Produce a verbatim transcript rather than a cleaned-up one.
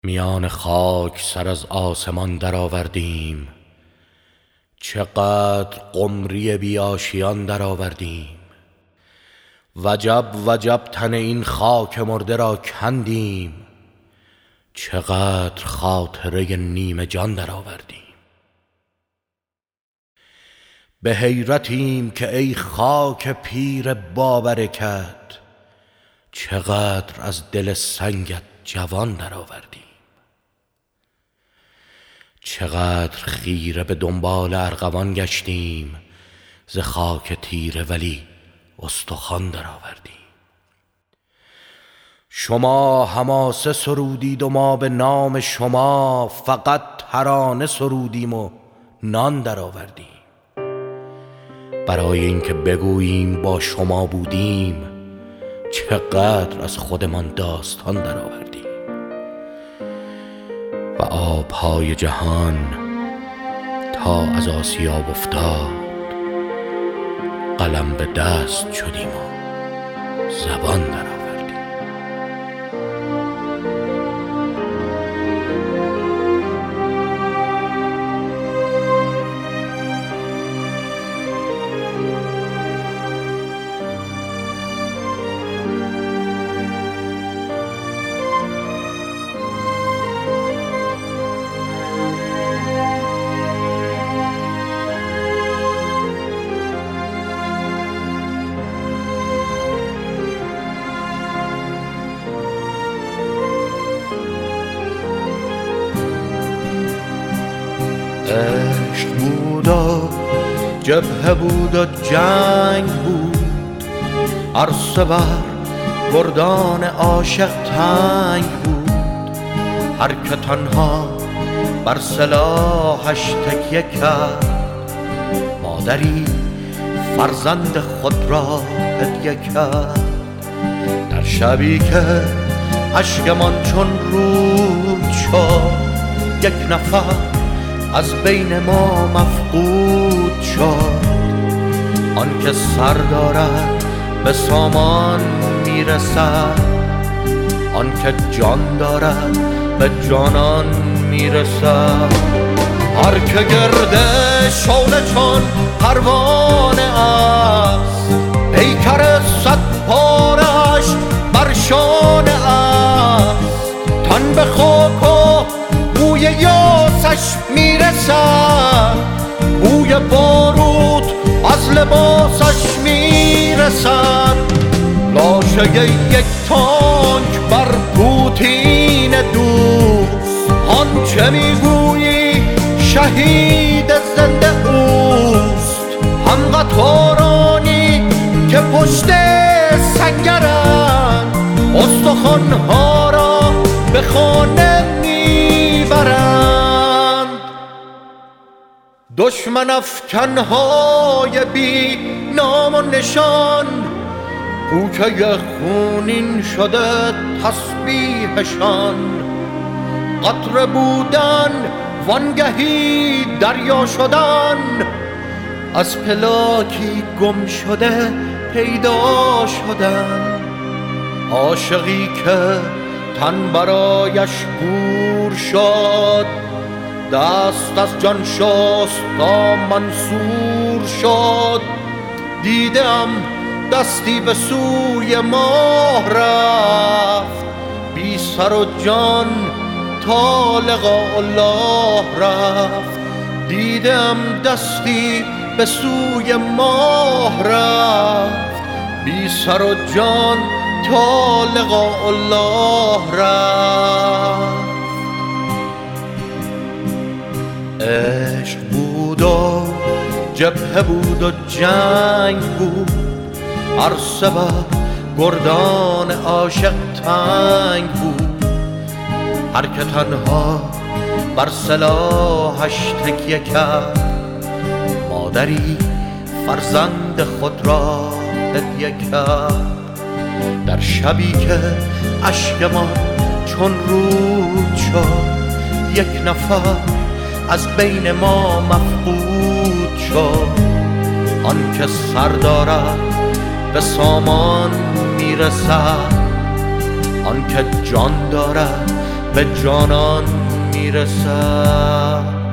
میان خاک سر از آسمان درآوردیم، چقدر قمری بی آشیان درآوردیم. وجب وجب تن این خاک مرده را کندیم، چقدر خاطره نیمه جان درآوردیم. به حیرتیم که ای خاک پیر بابرکت، چقدر از دل سنگت جوان درآوردیم. چقدر خیره به دنبال ارغوان گشتیم، ز خاک تیره ولی استخوان درآوردیم. شما حماسه سرودید و ما به نام شما فقط ترانه سرودیم و نان درآوردیم. برای اینکه بگوییم با شما بودیم، چقدر از خودمان داستان درآوردیم. و آبهای جهان تا از آسیاب افتاد، قلم به دست شدیم و زبان درآوردیم. عشق بود و جبهه بود و جنگ بود، عرصه بر گردان عاشق تنگ بود. هر که تنها بر سلاحش تکیه کرد، مادری فرزند خود را هدیه کرد. در شبی که اشکمان چون رود شد، یک نفر از بین ما مفقود شد. آن که سر دارد به سامان میرسد، آن که جان دارد به جانان میرسد. هر که گرده شعله چون پروانه است، پیکر صد پارش بر شانه است. تن به خاک و بوی یاسش میرسد، بوی بارود از لباسش میرسد. لاشه یک تانک بر پوتین دوست، آنچه میگویی شهید زنده اوست. هم قطارانی که پشت سنگرند، استخوانها را به خانه میبرند. دشمن افکنهای بی نام و نشان، کوچه خونین شده تسبیحشان. قطره بودن وانگهی دریا شدن، از پلاکی گم شده پیدا شدن. عاشقی که تن برایش کور شد، دست از جان شست تا منصور شد. دیدم دستی به سوی ماه رفت، بی سر و جان تا لقاء الله رفت. دیدم دستی به سوی ماه رفت، بی سر و جان تا لقاء الله رفت. عشق بود و جبهه بود و جنگ بود، عرصه بر گردان عاشق تنگ بود. هر که تنها بر سلاحش تکیه کرد، مادری فرزند خود را هدیه کرد. در شبی که اشکمان چون رود شد، یک نفر از بین ما مفقود شد. آن که سر دارد به سامان میرسد، آن که جان دارد به جانان میرسد.